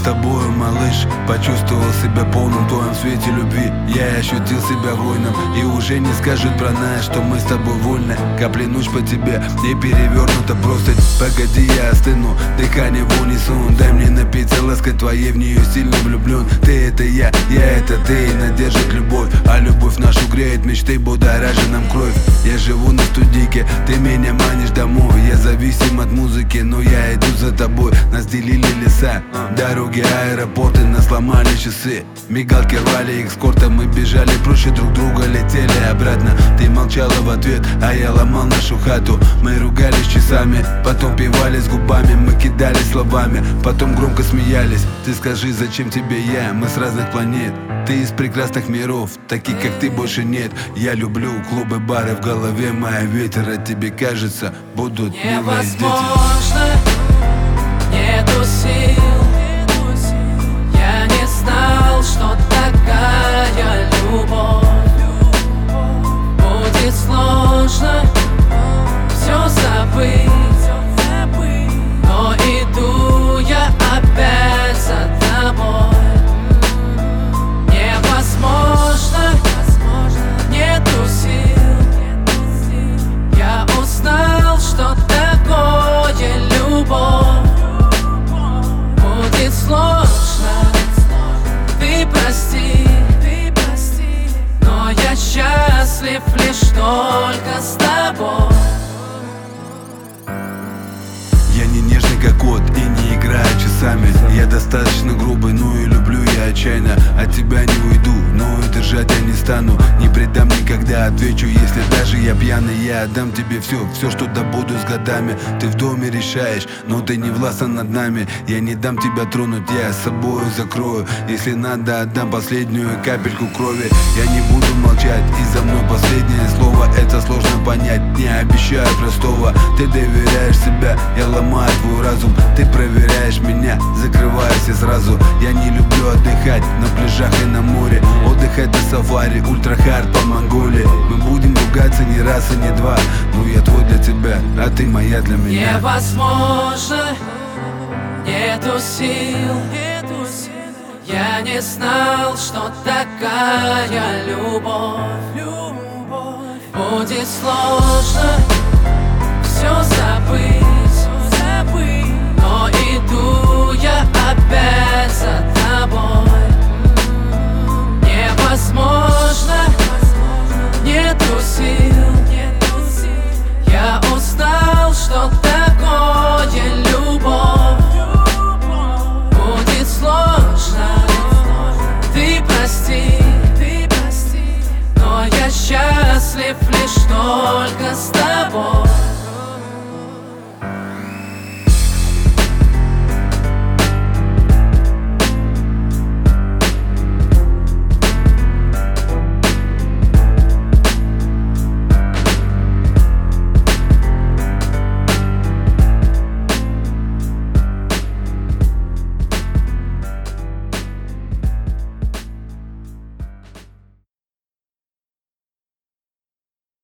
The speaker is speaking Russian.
с тобою, малыш, почувствовал себя полным в твоем свете любви. Я ощутил себя воином, и уже не скажут про нас, что мы с тобой вольны. Капли ночь по тебе, и перевернута просто. Погоди, я остыну, дыхание в унисон. Дай мне напиться лаской твоей, в нее сильно влюблен. Ты это я это ты, и надержит любовь. А любовь нашу греет мечты, будоражит нам кровь. Я живу на студийке, ты меня манишь домой. Я зависим от музыки, но я иду за тобой. Нас делили леса, дороги, аэропорты, нас сломали часы. Мигалки рвали экскорта, мы бежали, проще друг друга, летели обратно. Ты молчала в ответ, а я ломал нашу хату. Мы ругались часами, потом пивались губами. Мы кидались словами, потом громко смеялись. Ты скажи, зачем тебе я, мы с разных планет. Ты из прекрасных миров, таких как ты больше нет. Я люблю клубы, бары, в голове моя ветер. От тебе кажется, будут милые дети. Невозможно, нету сил. Я не знал, что такая любовь. Будет сложно все забыть, но иду я опять за тобой. Невозможно, нету сил. Я узнал, что такое любовь. Будет сложно, ты прости, но я счастлив лишь только с тобой. Я не нежный как кот и не играю часами. Я достаточно грубый, но и люблю я отчаянно. От тебя не уйду, но и держать я не стану. Не предам никогда, отвечу, если даже я пьяный. Я отдам тебе все, что добуду с годами. Ты в доме решаешь, но ты не властен над нами. Я не дам тебя тронуть, я с собою закрою. Если надо, отдам последнюю капельку крови. Я не буду молчать, и за мной последнее слово. Это сложно понять, не обещаю простого. Ты доверяешь себя, я ломаю твой разум. Ты проверяешь меня, закрывайся сразу. Я не люблю отдыхать на пляжах и на море. Отдыхать на сафари, ультрахард по Монголии. Мы будем ругаться не раз и не два. Но я твой для тебя, а ты моя для меня. Невозможно, нету сил. Я не знал, что такая любовь. Будет сложно